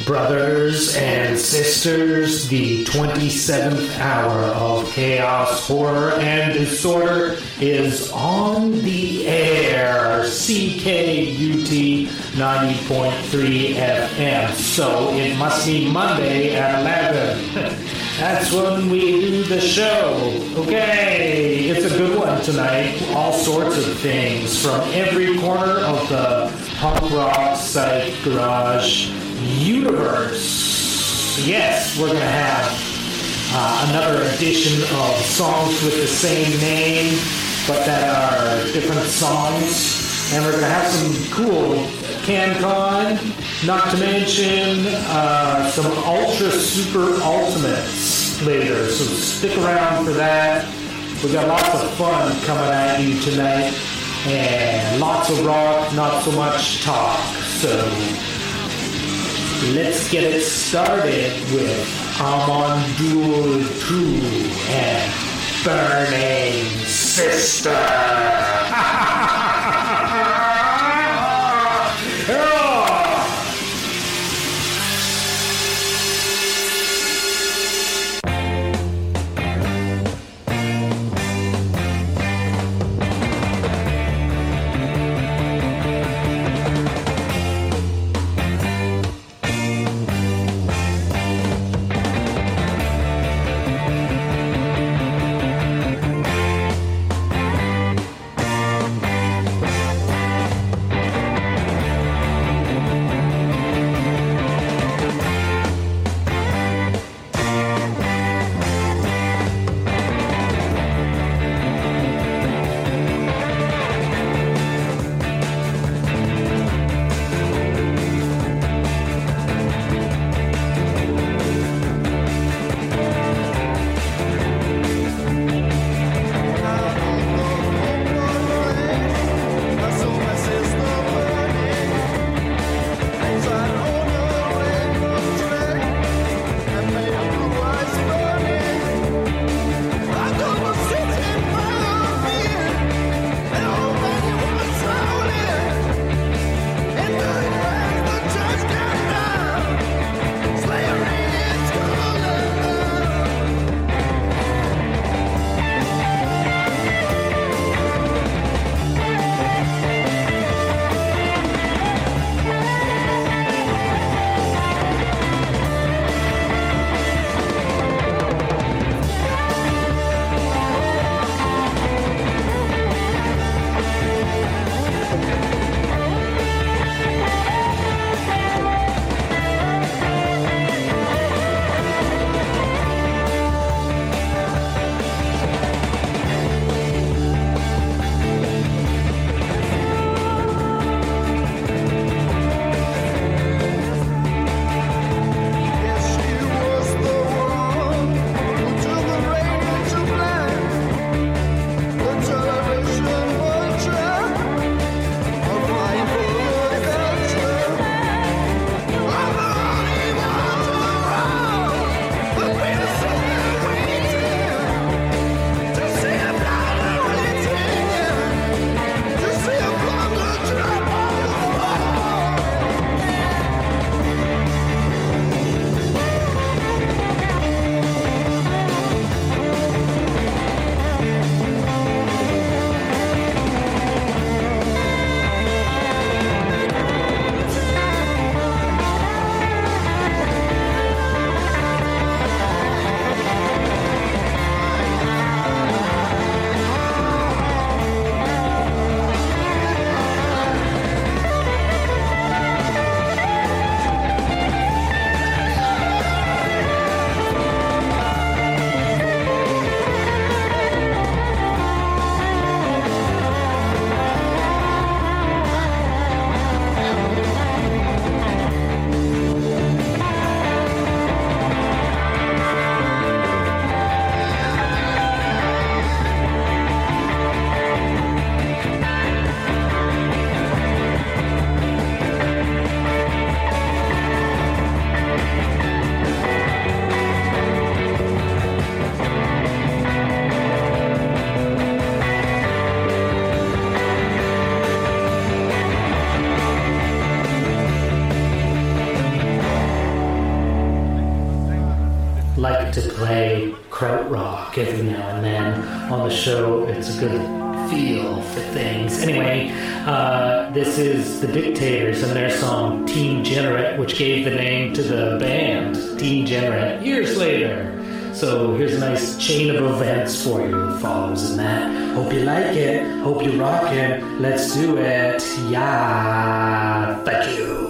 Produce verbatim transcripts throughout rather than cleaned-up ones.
Brothers and sisters, the twenty-seventh hour of chaos, horror, and disorder is on the air. C K U T ninety point three F M. So it must be Monday at eleven. That's when we do the show. Okay, it's a good one tonight. All sorts of things from every corner of the punk rock psych garage universe. Yes, we're going to have uh, another edition of songs with the same name, but that are different songs. And we're going to have some cool CanCon, not to mention uh, some Ultra Super Ultimates later. So stick around for that. We got lots of fun coming at you tonight. And lots of rock, not so much talk. So let's get it started with Amandur two and Burning Sister. like to play krautrock every now and then on the show. It's a good feel for things. Anyway, uh, this is the Dictators and their song Teen Generate, which gave the name to the band Teen Generate years later. So here's a nice chain of events for you that follows in that. Hope you like it. Hope you rock it. Let's do it. Yeah. Thank you.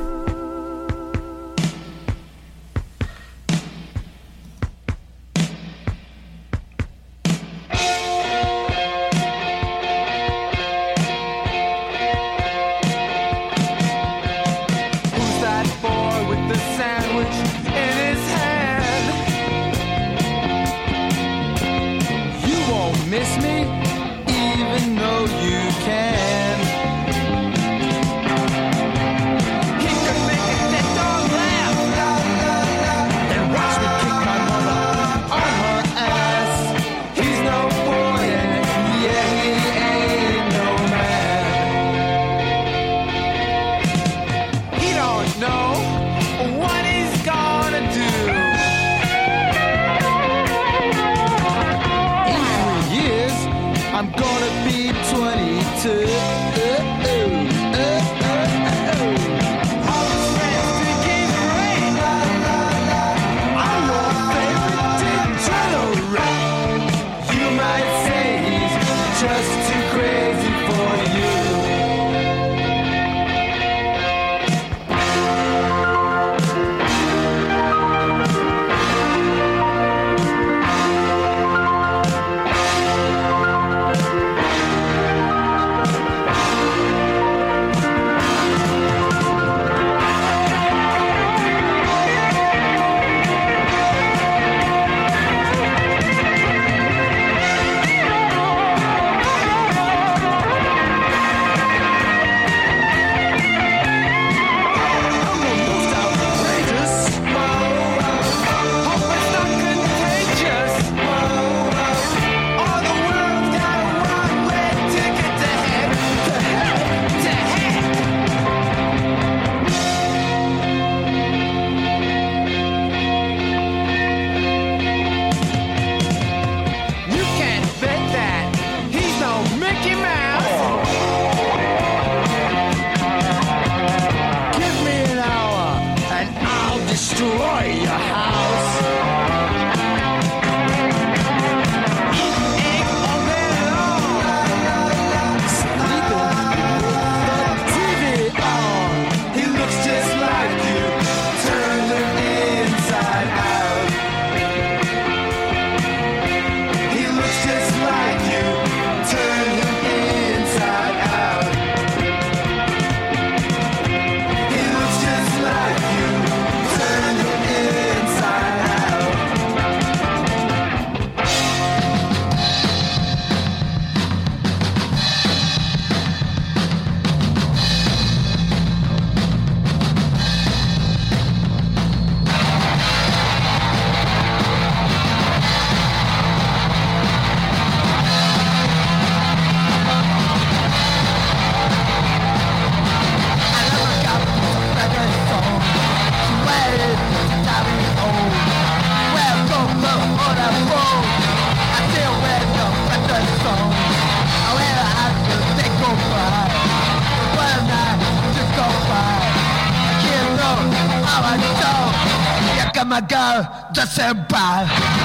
my girl doesn't buy.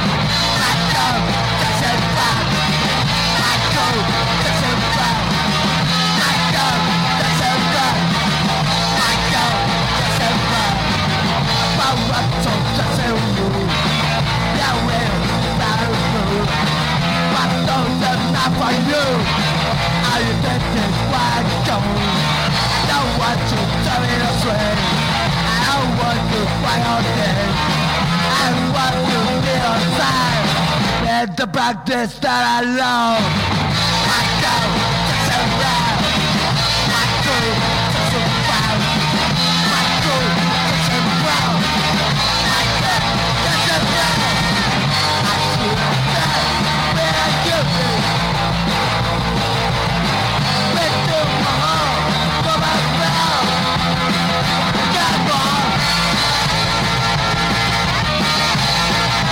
My girl doesn't buy. My girl doesn't buy. My girl doesn't buy. My girl doesn't buy. My watch doesn't move. Yeah, well, that'll move. My thoughts are not for you. Are you thinking why I go? I don't want to tell me the truth. I don't want to fight all day. I want to be on time. Let the practice that I love. My girl doesn't rap. My girl doesn't rap. My girl doesn't rap. My girl doesn't rap. I feel that where I give it. Into my heart, for myself. Come on.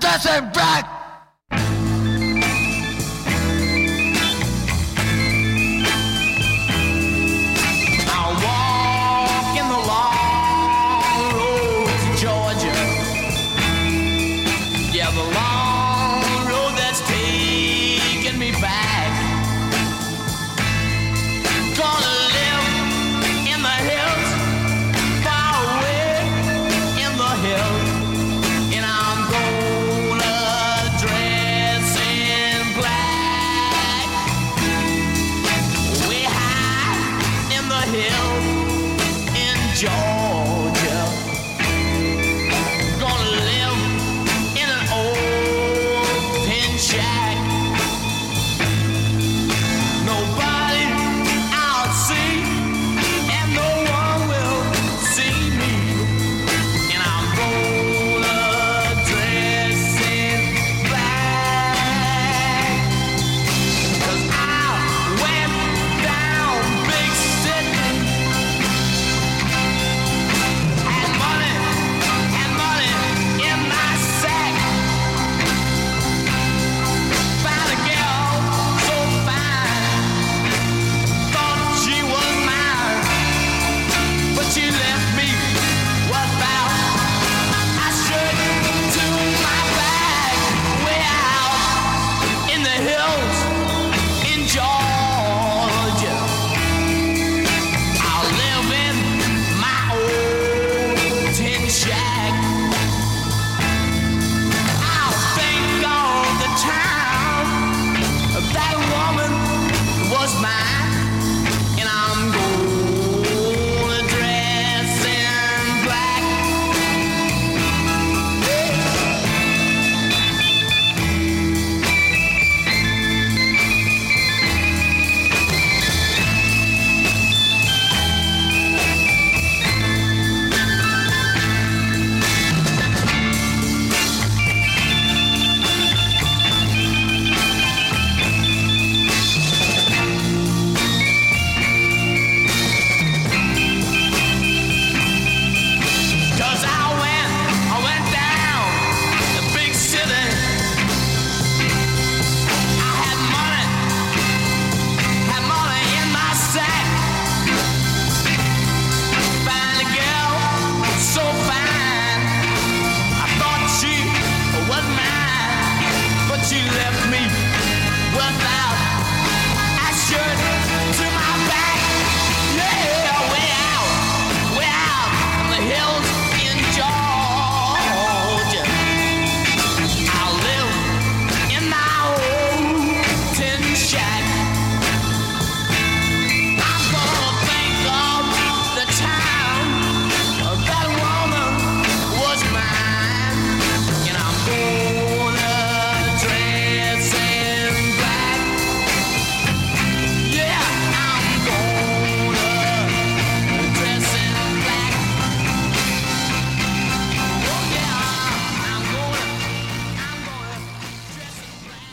doesn't rock. I'll walk in the long road to Georgia. Yeah, the long road that's taking me back. Gonna live in the hills, far away in the hills, and I'm gonna dress in black, way high in the hills in Georgia. Gonna live in an old tin shack. Nobody I'll see, and no one will see me. And I'm gonna dress in black. 'Cause I went down big city, had money, had money in my sack. Found a girl so fine, thought she was mine, but she left me without a shirt to my back. Way out in the hills in Georgia, I'll live in my old tin shack. I'll think all the time that woman was mine, and I'm gonna dress in black. Cause I went, I went down the big city. I had money, had money in my sack. Found a girl so fine, I thought she was mine, but she left me without a shirt to my back. Yeah, way out, way out in the hills in Georgia. I'll live in my old tin shack. I'm gonna think of the time that woman was mine, and I'm gonna dress in black. Yeah, I'm gonna dress in black. Oh yeah, I'm gonna, I'm gonna dress in black.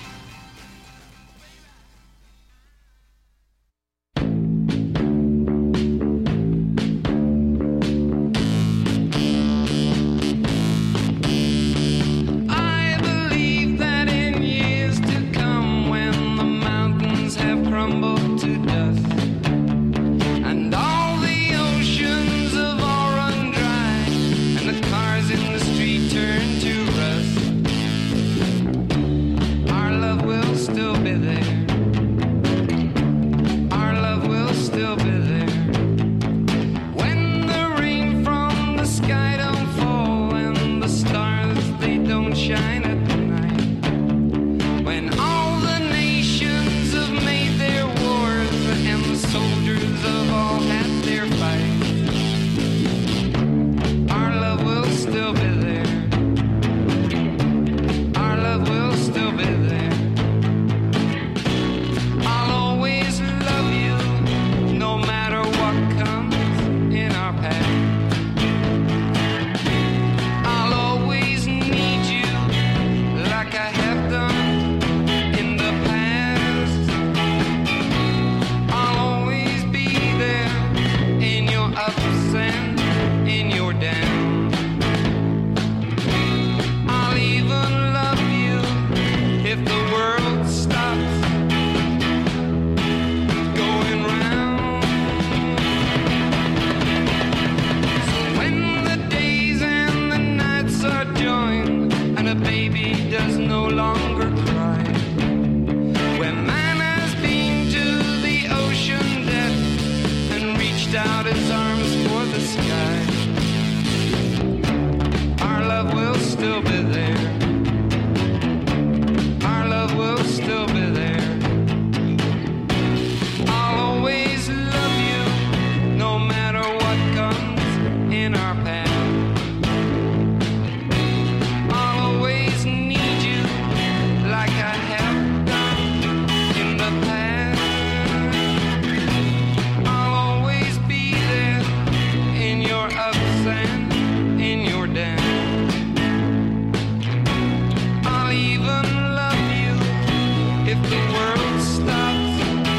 I believe that in years to come, when the mountains have crumbled to dust, and all the oceans have all run dry, and the cars in the street turn to rust, our love will still be there. Our love will still be there. When the rain from the sky don't fall, and the stars they don't shine at night, when all the nations have made their wars, and the soldiers have all had their fight, our love will still be there. Our love will still be there. I'll always love you, no matter what comes in our path. I'll always need you, like I have done in the past. I'll always be there in your ups and in your downs. I'll even love still be there. Our love will still be there. I'll always love you, no matter what comes in our path. I'll always need you like I have done in the past. I'll always be there in your ups and in your downs. I'll even love you if the world stops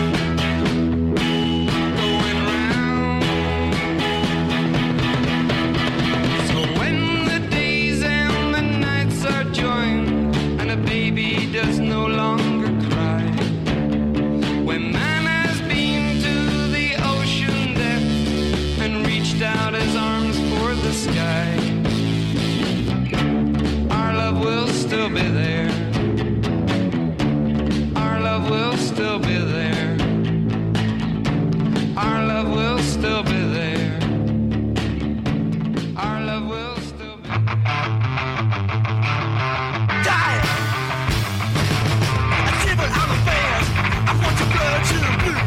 going round. So when the days and the nights are joined and a baby does no longer cry, when man has been to the ocean depth and reached out his arms for the sky, our love will still be there. Our love will still be there. Our love will still be there. Our love will still be there. Dying. I shiver on the fans. I want your blood to blue.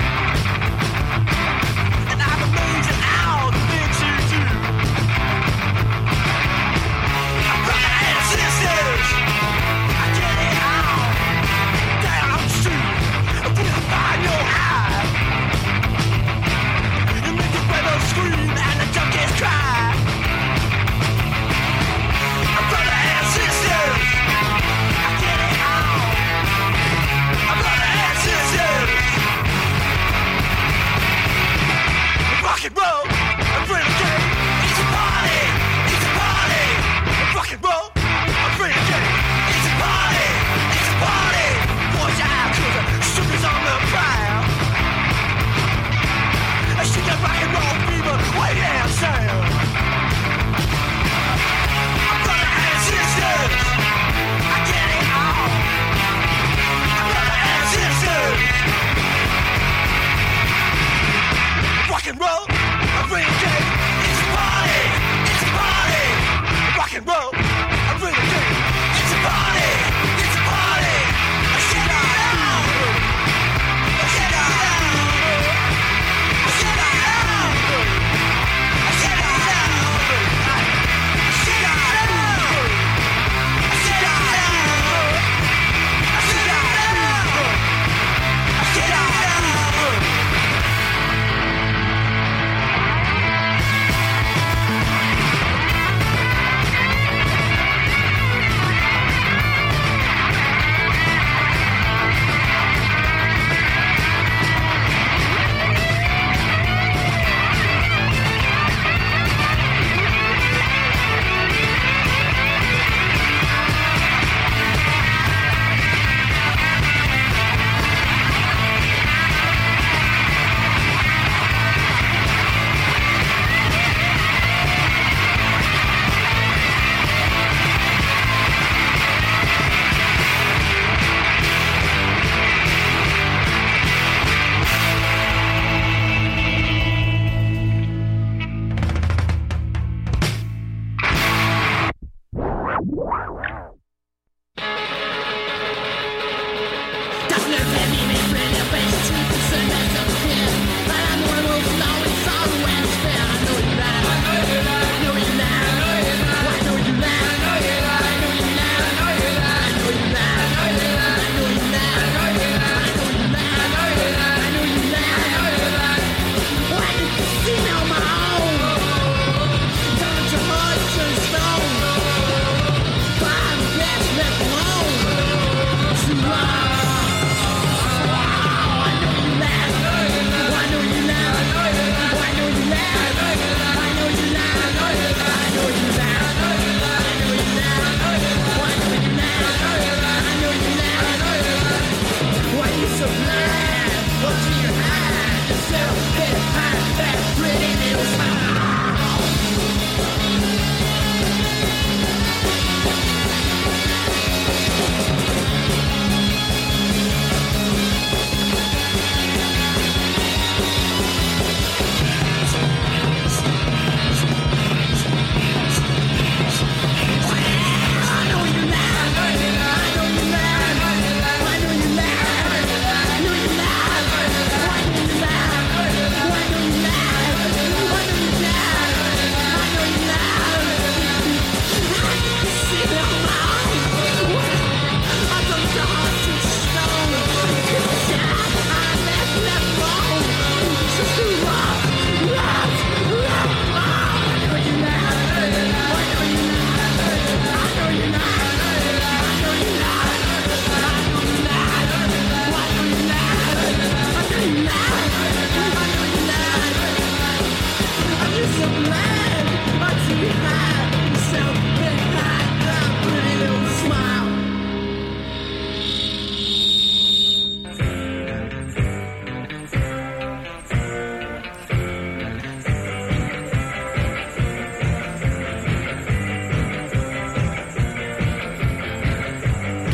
And I'm amazing all the things you do. Brothers and sisters,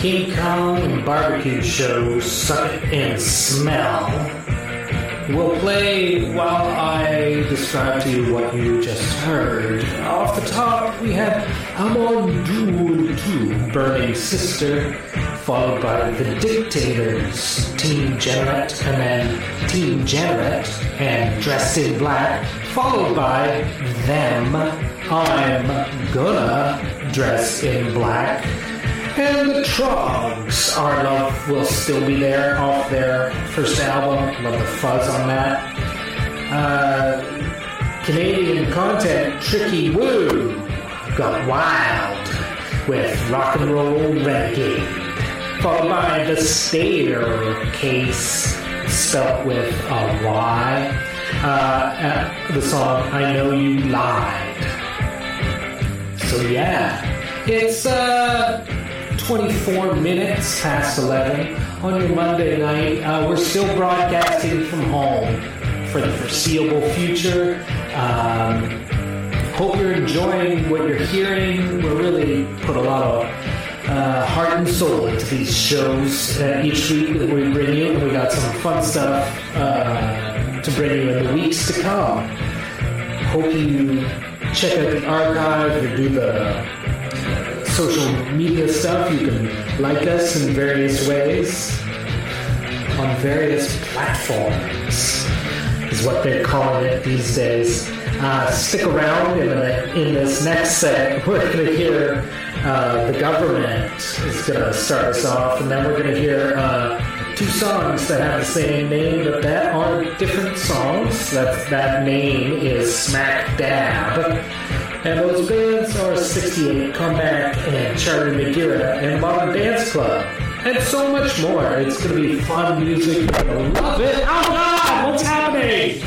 King Kong and Barbecue Show, Suck It and Smell, will play while I describe to you what you just heard. Off the top, we had Amor Duel two, Burning Sister, followed by The Dictators, Team Generette, and then Team Generette and Dressed in Black, followed by Them, I'm Gonna Dress in Black, and the Trogs, Our Love Will Still Be There, off their first album. Love the fuzz on that. Uh, Canadian content, Tricky Woo, got wild with Rock and Roll Renegade. Followed by The Staircase, spelt with a Y. Uh, uh, the song I Know You Lied. So yeah, it's uh, twenty-four minutes past eleven on your Monday night. Uh, we're still broadcasting from home for the foreseeable future. Um, hope you're enjoying what you're hearing. We really put a lot of Uh, heart and soul into these shows uh, each week that we bring you, and we got some fun stuff uh, to bring you in the weeks to come. Hope you check out the archive or do the uh, social media stuff. You can like us in various ways on various platforms, is what they're calling it these days. Uh, stick around in, the, in this next set. We're going to hear Uh, the Government is going to start us off, and then we're going to hear uh, two songs that have the same name, but that are different songs. That, that name is Smack Dab. And those bands are sixty-eight, Comeback, and Charlie McGuire, and Modern Dance Club, and so much more. It's going to be fun music. You're going to love it. Oh, God! What's happening?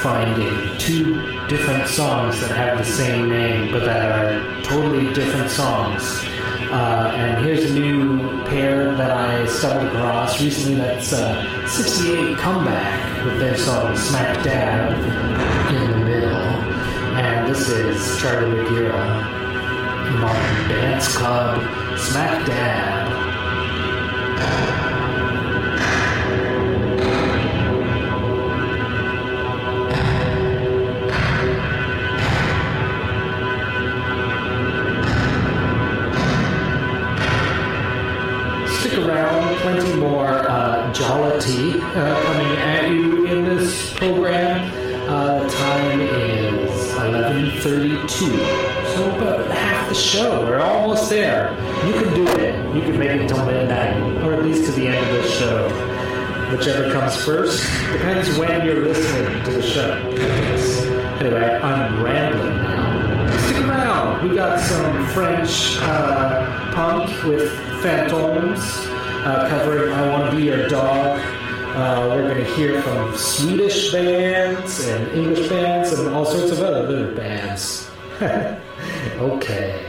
finding two different songs that have the same name, but that are totally different songs. Uh, and here's a new pair that I stumbled across recently. That's uh, sixty-eight Comeback with their song Smack Dab in the Middle. And this is Charlie McGeera, Martin Dance Club, Smack Dab. Around, plenty more uh, jollity uh, coming at you in this program. Uh, time is eleven thirty-two, so about half the show. We're almost there. You can do it. You can make it till midnight, or at least to the end of the show. Whichever comes first depends when you're listening to the show. Anyway, I'm rambling now. Stick around. We got some French uh, punk with Phantoms, uh, covering I Want to Be Your Dog. Uh, we're going to hear from Swedish bands and English bands and all sorts of other bands. Okay.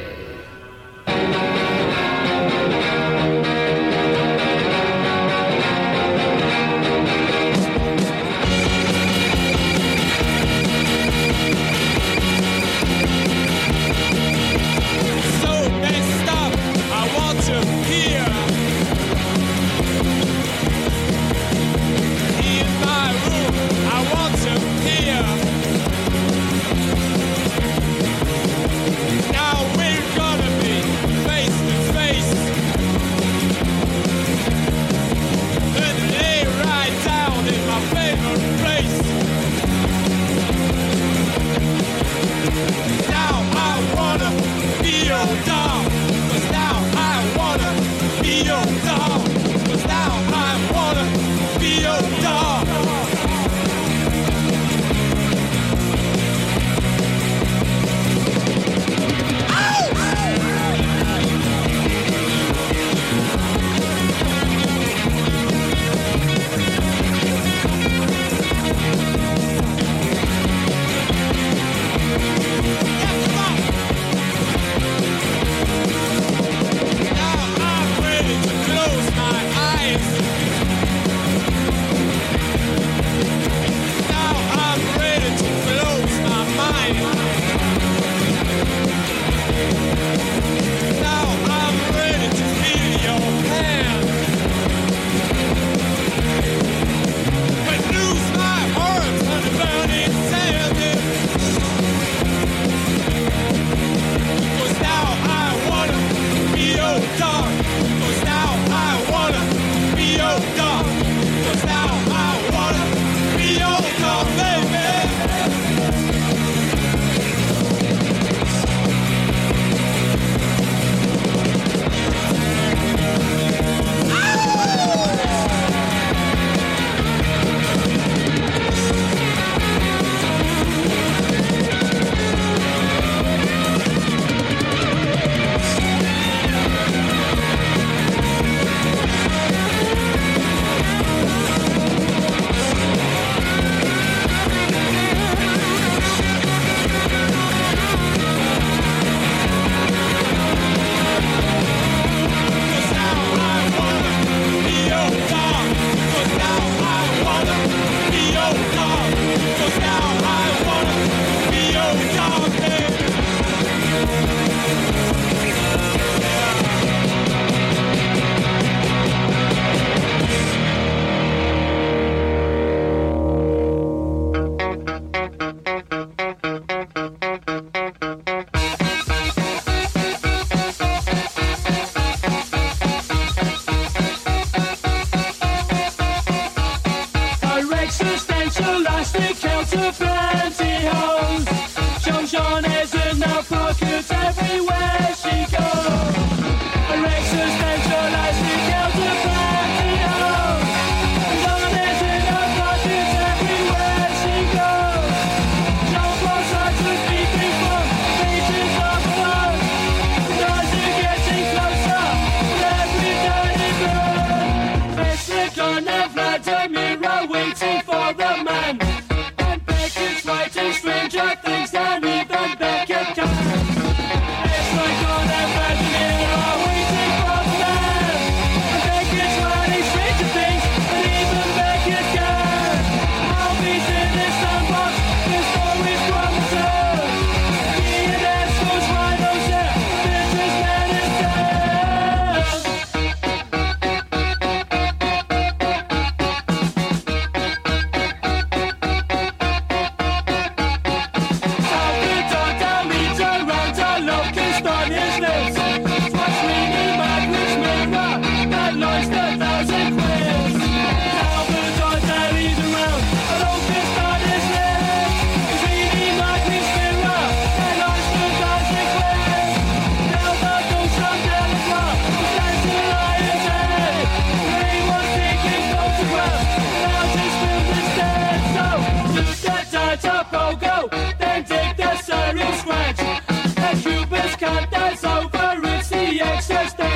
Waiting for the man and begging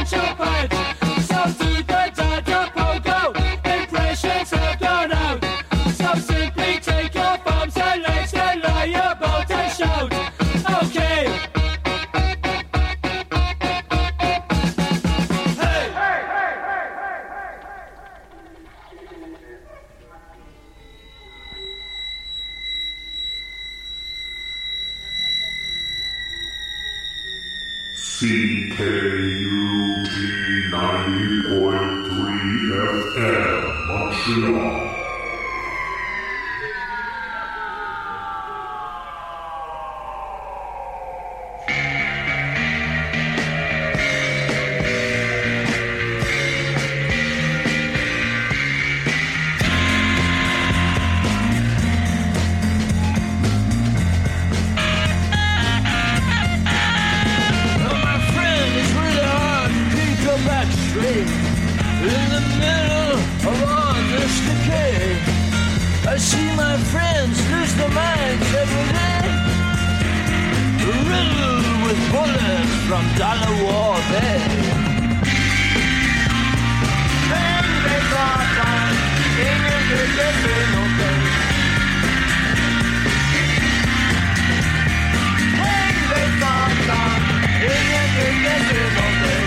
catch your bite. So to the Dada Pogo, impressions have gone out. So simply take your thumbs and legs and lie about and shout. Okay. C K U T ninety point three F M, Montreal. In the middle of all this decay, I see my friends lose their minds every day, riddled with bullets from Dollar War Bay. And they thought I'm singing to get no day. And they thought I'm singing to get no day.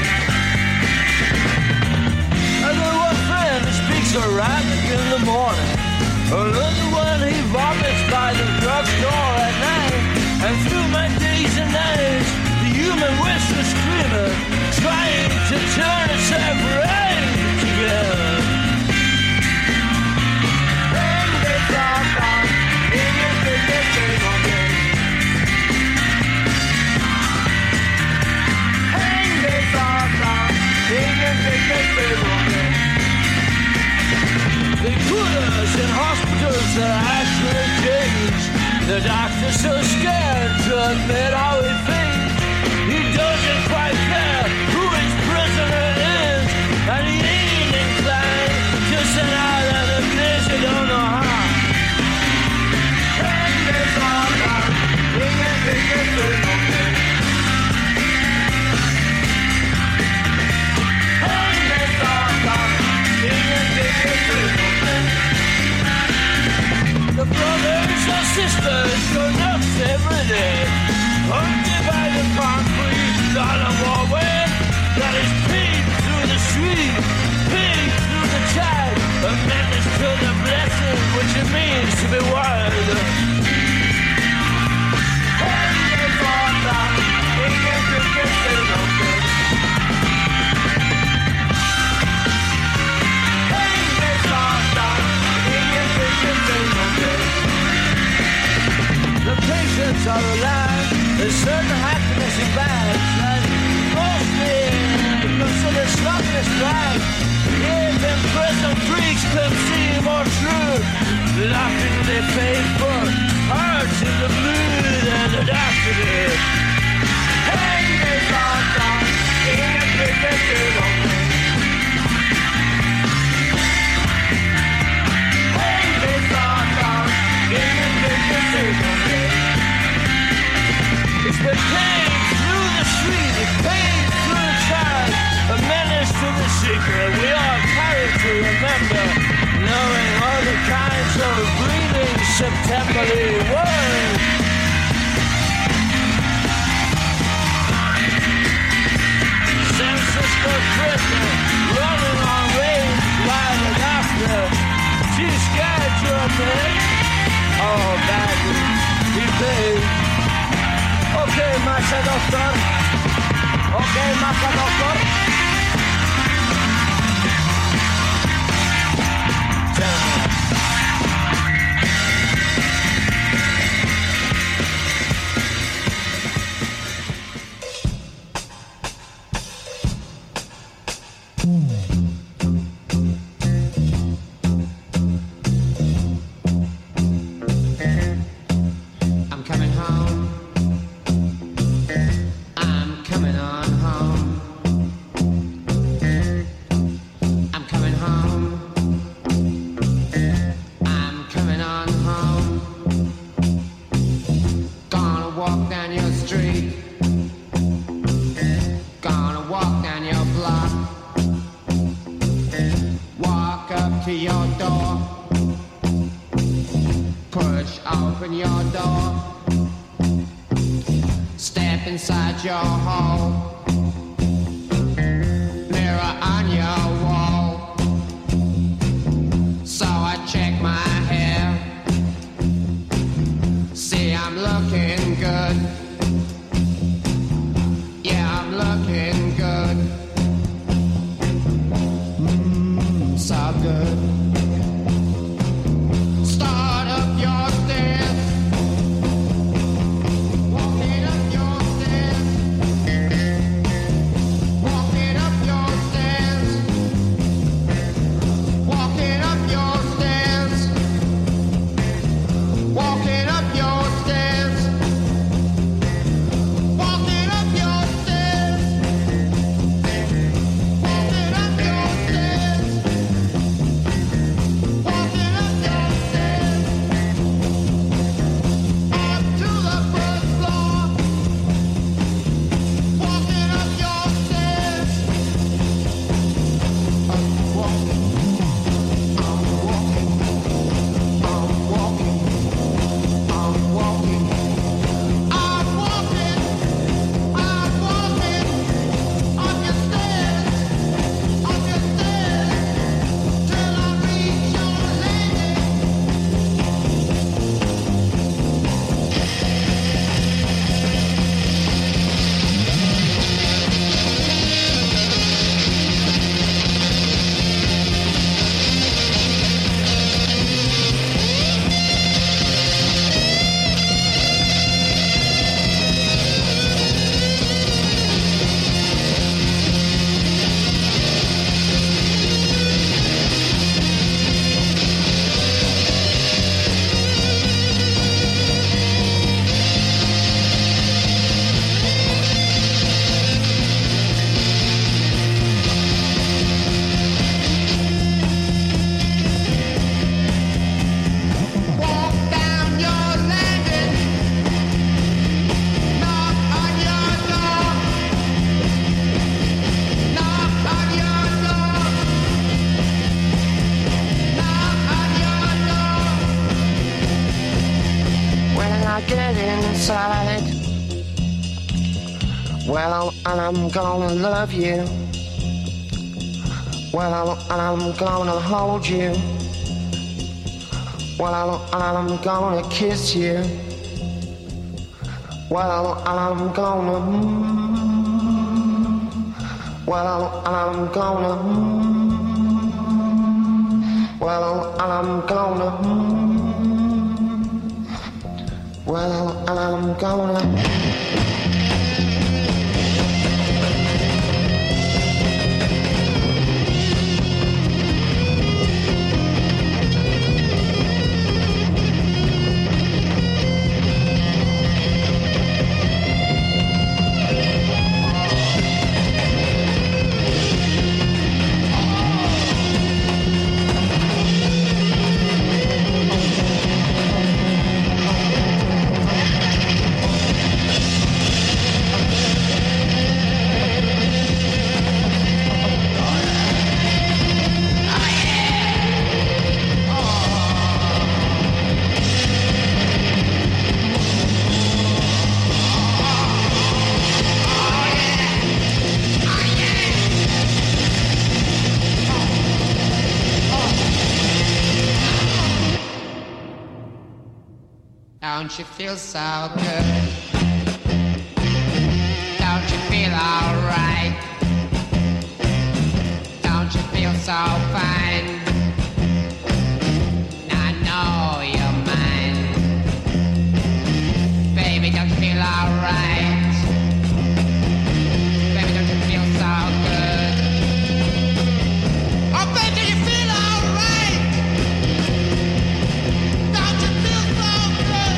I got one friend who speaks Arabic in the morning, another one he vomits by the drugstore at night. And through my days and nights, the human wish was screaming, trying to turn itself right together. And they thought I'm singing to get no day. And they thought I'm singing to get no day. They put us in hospitals that are actually jails. The doctor's so scared to admit how he thinks. He doesn't quite care who his prisoner is, and he ain't inclined to send out of the place he don't know how. And they thought I'm singing to get no day. And they thought I'm singing to get no day. The brothers and sisters go nuts every day, haunted by the concrete dollar walkway that is paved through the street, paved through the tide, a menace to the blessing which it means to be wild. And they thought I'm singing to get no day. And they thought I'm singing to get no day. The patients are alive, there's certain happiness in bags, and mostly because of the sloppiness drive. Even prison freaks can see more truth, laughingly faithful, hearts in the blue than the doctor did. And they thought I'm singing to get no day. And they thought I'm singing to get no day. It's the pain through the street, the pain through the child, a menace to the secret we all carry to remember, knowing all the kinds of breathing Septemberly words. San Francisco prisoner, running on rage, lying after. She's scared you're dead. Oh, badly, he paid. Okay, Masha Doctor. Okay, Masha Doctor. Tell me. I'm coming home. I'm coming on home. I'm coming home. I'm coming on home. Gonna walk down your street. Gonna walk down your block. to your door. Push open your door. Step inside your home. Mirror on your wall. So I check my hair. See, I'm looking good. Yeah, I'm looking good. Mmm, so good. Start up your stairs. Walking up your stairs. Walking up your stairs. Walking up your stairs. Walking up your stairs. Walking up your stairs. Walking up your stairs. Walking up your stairs. Up to the first floor. Walking up your stairs. I'm walking. I'm walking. I'm walking. I'm walking. I'm walking. I'm walking. Up your stairs. Up your stairs. Till I reach your landing. Walk down your landing. Knock on your door. Knock on your door. Knock on your door. When I get inside, well, and I'm gonna love you. Well, and I'm gonna hold you. Well, and I'm gonna kiss you. Well, and I'm gonna. mm, Well, and I'm gonna. mm, Well, and I'm gonna. mm, Well, and I'm gonna. Don't you feel so good? Don't you feel alright? Don't you feel so fine? I know you're mine. Baby, don't you feel alright? Baby, don't you feel so good? Oh, baby, do you feel alright? Don't you feel so good?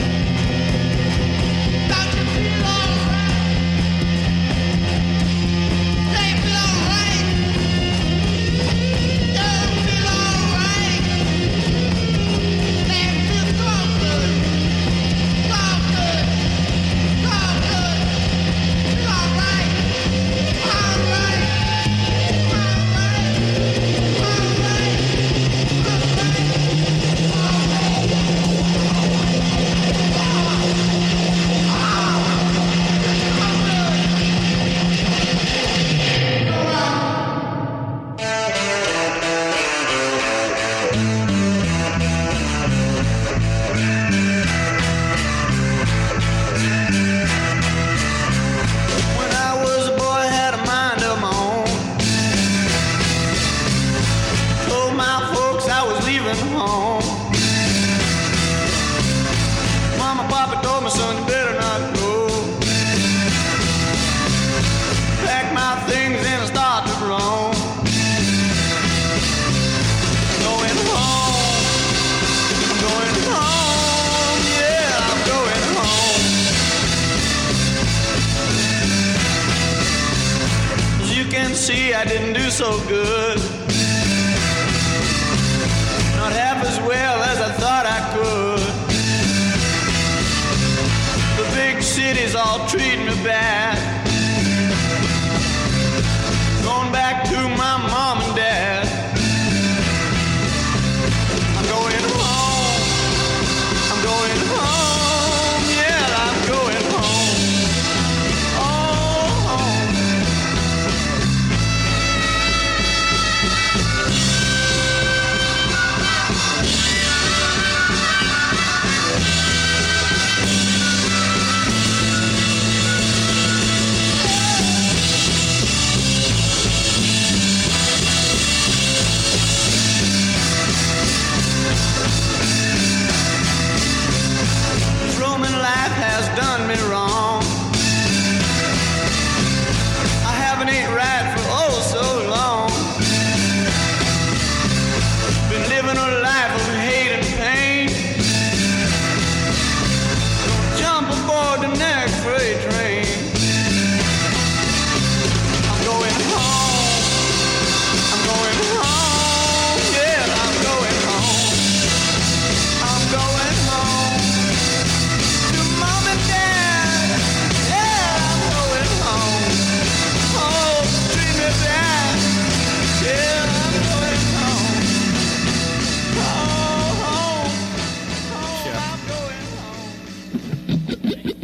Don't you feel alright? Do you feel alright? see I didn't do so good. Not half as well as I thought I could. The big cities all treat me bad. Going back to my mom and dad. I'm going home. I'm going home. Yeah, I'm going home. Oh, home. Roman life has done me wrong. I haven't ate right for oh so long. Been living a life of hate and pain. Don't jump aboard the next freight train. I'm going home. I'm going home. Yeah, I'm going home. I'm going home. To mom and dad. Yeah, I'm going home. Oh, treat me bad. Yeah, I'm going home. Oh, home. Oh, I'm going home.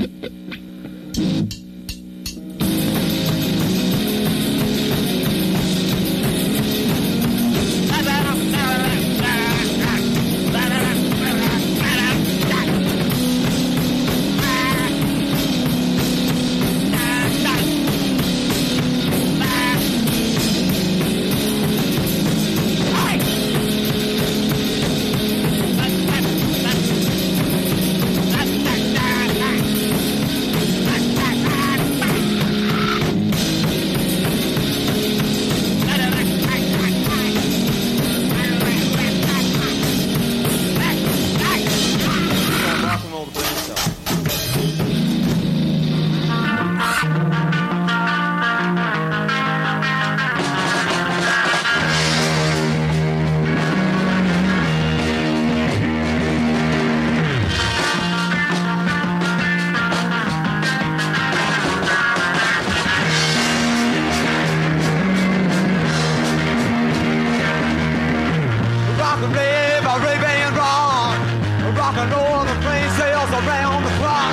Rock and roll the brain cell. Rock and rave, I rave and rock. Rock and roll, the plane sails around the clock.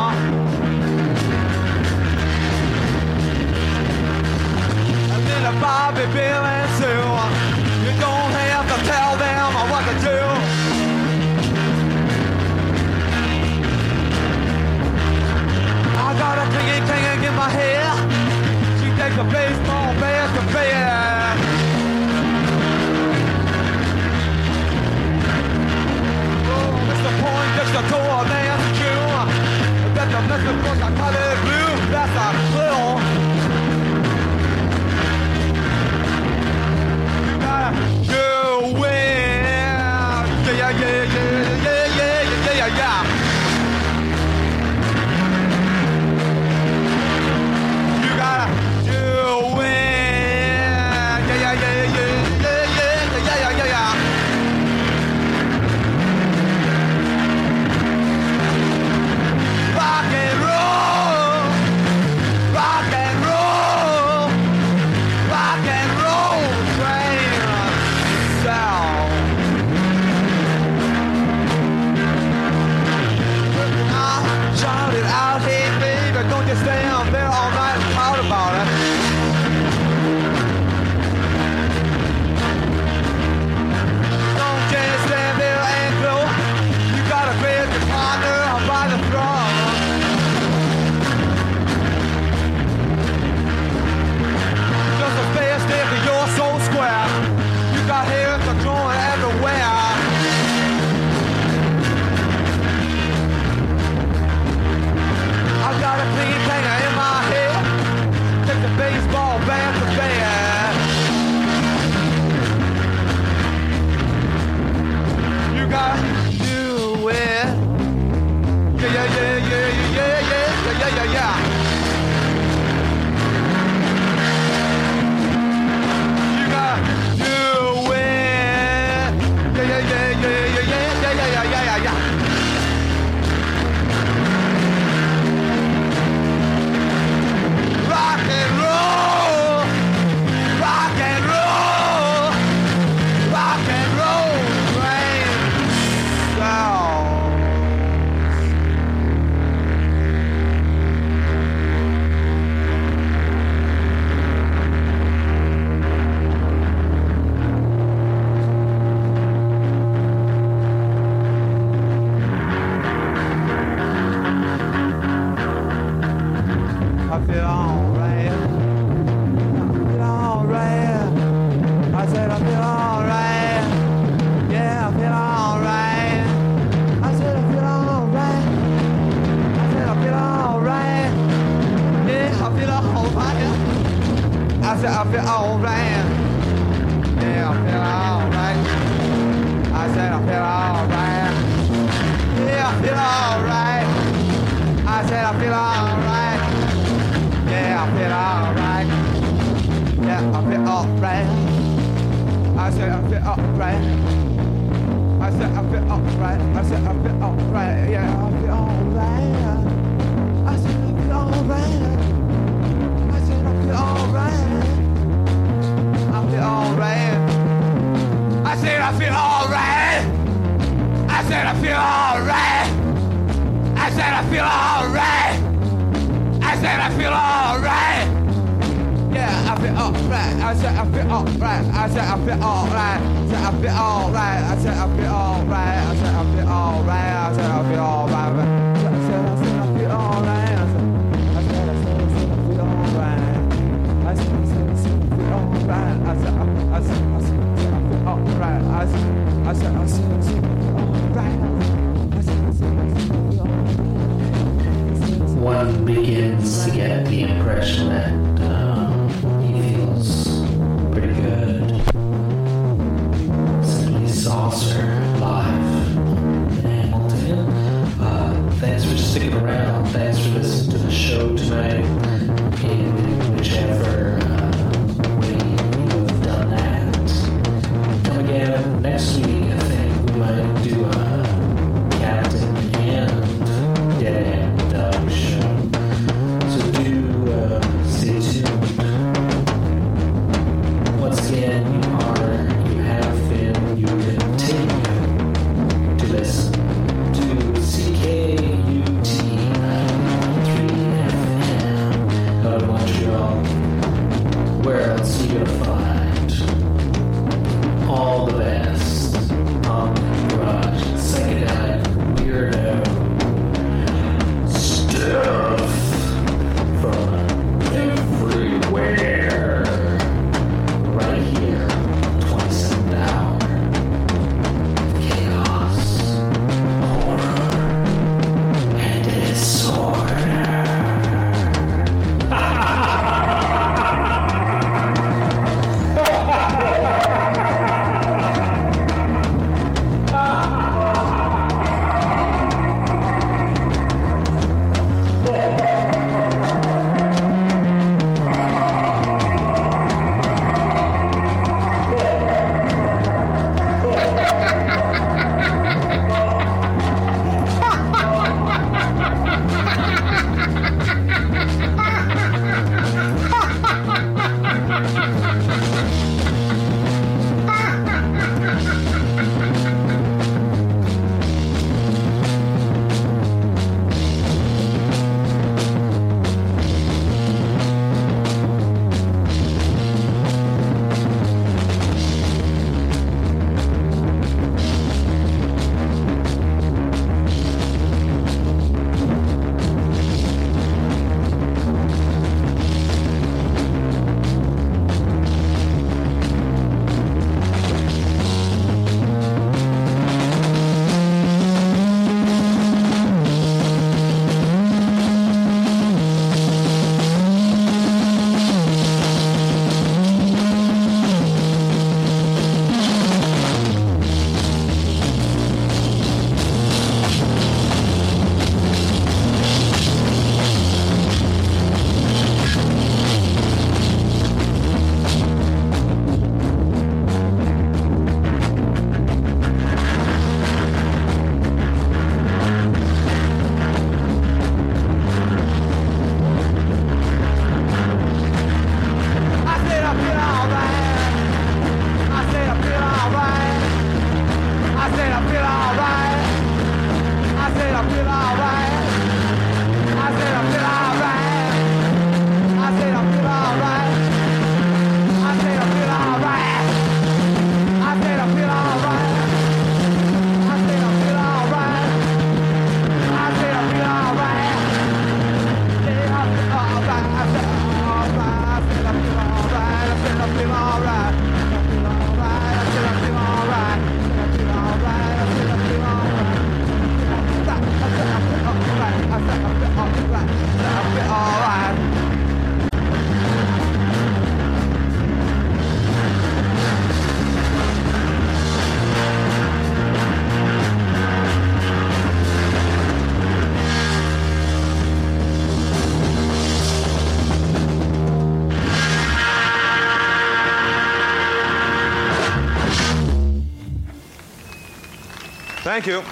And then a Bobby, Bill, and Sue. You don't have to tell them what to do. I got a king king in my hair. She takes a baseball bat to bed. Mister Point gets the door, man, you. That's the Mister Bush, I call it blue. That's a clue. You gotta do it. Yeah, yeah, yeah, yeah, yeah, yeah, yeah, yeah, yeah. You gotta do it. feel alright. Yeah, I feel alright. I said I feel alright. Yeah, I feel alright. I said I feel alright. Yeah, I feel alright. Yeah, I feel alright. I said I feel alright. I said I feel alright. I said I feel alright. Yeah, I feel alright. I said I feel alright. I said I feel alright. I feel alright. I said I feel alright. I said I feel alright. I said I feel alright. I said I feel alright. Yeah, I feel alright. I said I feel alright. I said I feel alright. I said I feel alright. I said I feel alright. I said I feel alright. I said I feel alright. I said I said I feel alright. I said I said I feel alright. I said I said I feel alright. I said I said I said I feel alright. I said I said I said I feel alright. I said I said I feel alright. One begins to get the impression that um, he feels pretty good. Simply Saucer live in Hamilton. Uh, thanks for sticking around. Thanks for listening to the show tonight. In whichever uh, way you have done that. Come again next week. I think we might do a Captain and Dead End Dog show. So do uh, stay Thank you.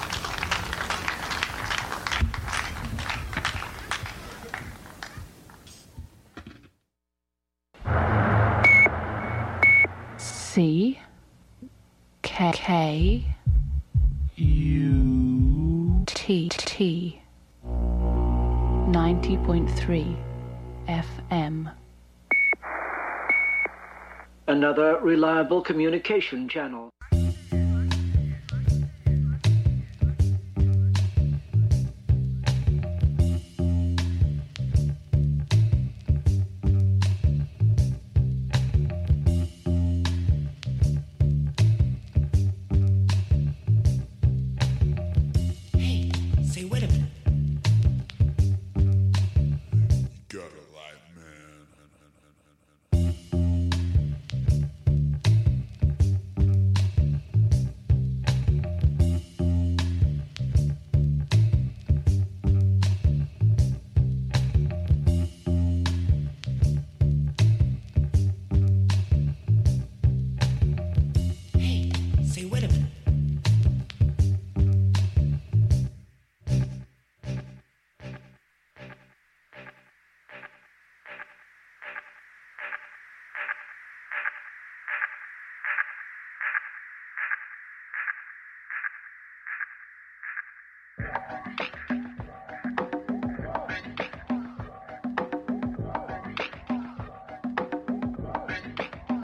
C K K U T T ninety point three F M. Another reliable communication channel.